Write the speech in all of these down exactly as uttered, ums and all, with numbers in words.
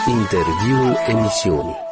Interviul emisiunii.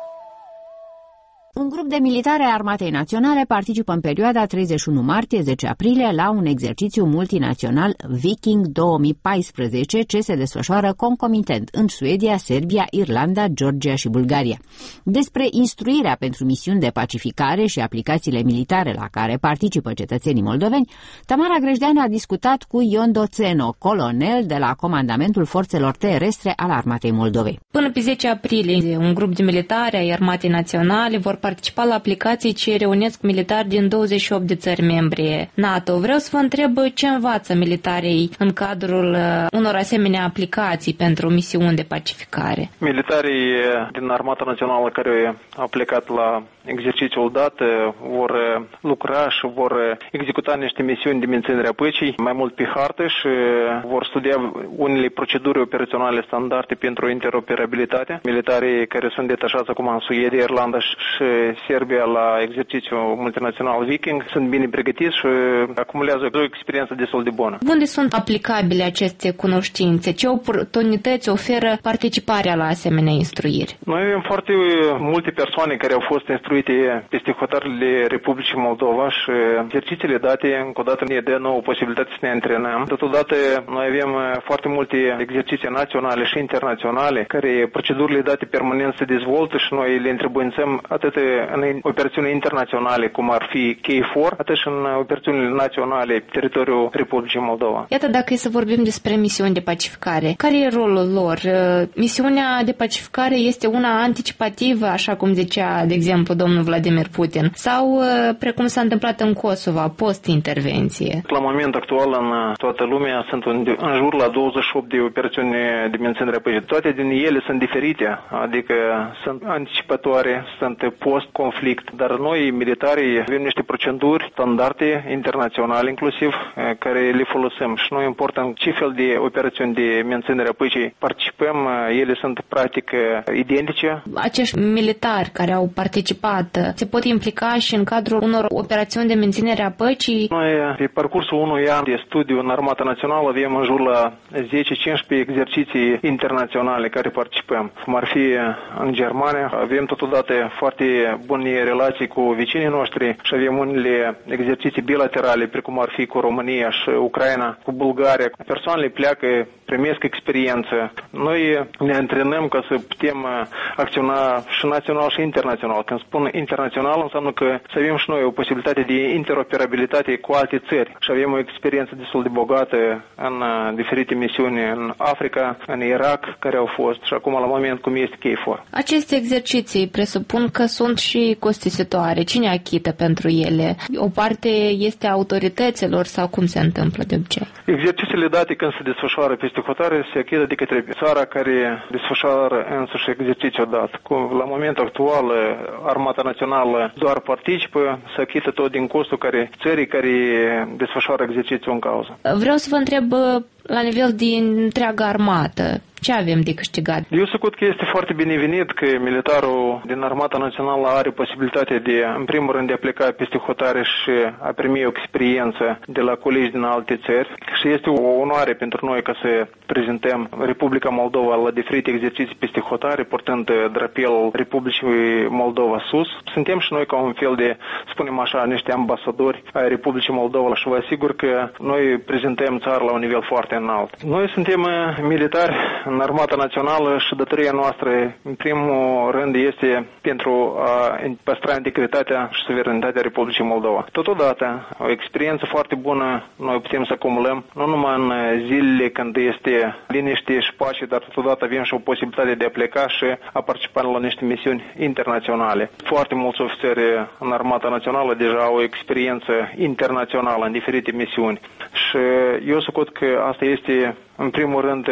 Un grup de militari ai Armatei Naționale participă în perioada treizeci și unu martie - zece aprilie la un exercițiu multinațional Viking două mii paisprezece ce se desfășoară concomitent în Suedia, Serbia, Irlanda, Georgia și Bulgaria. Despre instruirea pentru misiuni de pacificare și aplicațiile militare la care participă cetățenii moldoveni, Tamara Grejdeanu a discutat cu Ion Doțeno, colonel de la Comandamentul Forțelor Terestre al Armatei Moldovei. Până pe zece aprilie, un grup de militari ai Armatei Naționale vor participa la aplicații ce reunesc militari din douăzeci și opt de țări membre NATO. Vreau să vă întreb ce învață militarii în cadrul unor asemenea aplicații pentru misiuni de pacificare. Militarii din Armata Națională care au plecat la exercițiul dat vor lucra și vor executa niște misiuni de menținere a păcii, mai mult pe hartă, și vor studia unele proceduri operaționale standarde pentru interoperabilitate. Militarii care sunt detașați acum în Suedia, Irlanda și Serbia la exercițiul multinațional Viking sunt bine pregătiți și acumulează o experiență destul de bună. Unde sunt aplicabile aceste cunoștințe? Ce oportunități oferă participarea la asemenea instruiri? Noi avem foarte multe persoane care au fost instruite peste hotarele Republicii Moldova și exercițiile date încă o dată ne dă nouă posibilitate să ne antrenăm. Totodată noi avem foarte multe exerciții naționale și internaționale care procedurile date permanent se dezvoltă și noi le întrebuințăm atât în operațiuni internaționale, cum ar fi K patru, atât și în operațiunile naționale pe teritoriul Republicii Moldova. Iată, dacă e să vorbim despre misiuni de pacificare, care e rolul lor? Misiunea de pacificare este una anticipativă, așa cum zicea, de exemplu, domnul Vladimir Putin, sau precum s-a întâmplat în Kosovo, post-intervenție? La moment actual, în toată lumea, sunt în, în jur la douăzeci și opt de operațiuni de menținere a păcii. Toate din ele sunt diferite, adică sunt anticipatoare, sunt post-conflict, dar noi, militarii, avem niște proceduri standarde, internaționale inclusiv, care le folosim și noi importăm ce fel de operațiuni de menținere a păcii participăm, ele sunt practic identice. Acești militari care au participat se pot implica și în cadrul unor operațiuni de menținere a păcii? Noi, pe parcursul unui an de studiu în Armata Națională, avem în jur la zece cincisprezece exerciții internaționale care participăm. Cum ar fi în Germania, avem totodată foarte bune relații cu vecinii noștri și avem unele exerciții bilaterale, precum ar fi cu România și Ucraina, cu Bulgaria. Persoanele pleacă, primesc experiență. Noi ne antrenăm ca să putem acționa și național și internațional. Când spun internațional, înseamnă că să avem și noi o posibilitate de interoperabilitate cu alte țări și avem o experiență destul de bogată în diferite misiuni în Africa, în Irak, care au fost și acum la moment cum este K patru. Aceste exerciții presupun că sunt și costisitoare. Cine achită pentru ele? O parte este autorităților sau cum se întâmplă de obicei? Exercițiile date când se desfășoară peste hotare se achită de către țara care desfășoară însuși exercițiul dat. La momentul actual, Armata Națională doar participă, se achită tot din costul care țării care desfășoară exercițiul în cauză. Vreau să vă întreb la nivel din întreaga armată. Ce avem de câștigat? Eu socot că este foarte binevenit că militarul din Armata Națională are posibilitatea de, în primul rând, de a pleca peste hotare și a primi o experiență de la colegi din alte țări. Și este o onoare pentru noi ca să prezentăm Republica Moldova la diferite exerciții peste hotare, portând drapelul Republicii Moldova sus. Suntem și noi ca un fel de, spunem așa, niște ambasadori ai Republicii Moldova și vă asigur că noi prezentăm țara la un nivel foarte înalt. Noi suntem militari în Armata Națională și datoria noastră, în primul rând, este pentru a păstra integritatea și suveranitatea Republicii Moldova. Totodată, o experiență foarte bună noi putem să acumulăm, nu numai în zilele când este liniște și pace, dar totodată avem și o posibilitate de a pleca și a participa la niște misiuni internaționale. Foarte mulți ofițeri în Armata Națională deja au o experiență internațională în diferite misiuni și eu socot că asta este, în primul rând,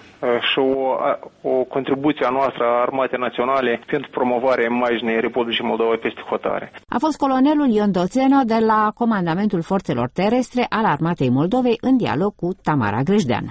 și o, o contribuție a noastră a Armatei Naționale pentru promovarea imaginii Republicii Moldova peste hotare. A fost colonelul Ion Doțeno de la Comandamentul Forțelor Terestre al Armatei Moldovei în dialog cu Tamara Grejdeanu.